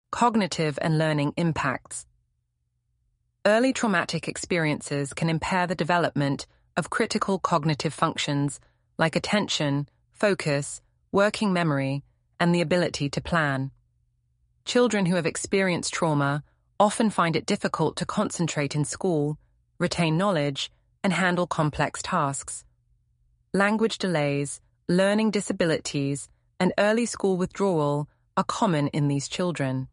Cognitive and learning impacts. Early traumatic experiences can impair the development of critical cognitive functions like attention, focus, working memory, and the ability to plan. Children who have experienced trauma often find it difficult to concentrate in school, retain knowledge, and handle complex tasks. Language delays, learning disabilities, and early school withdrawal are common in these children.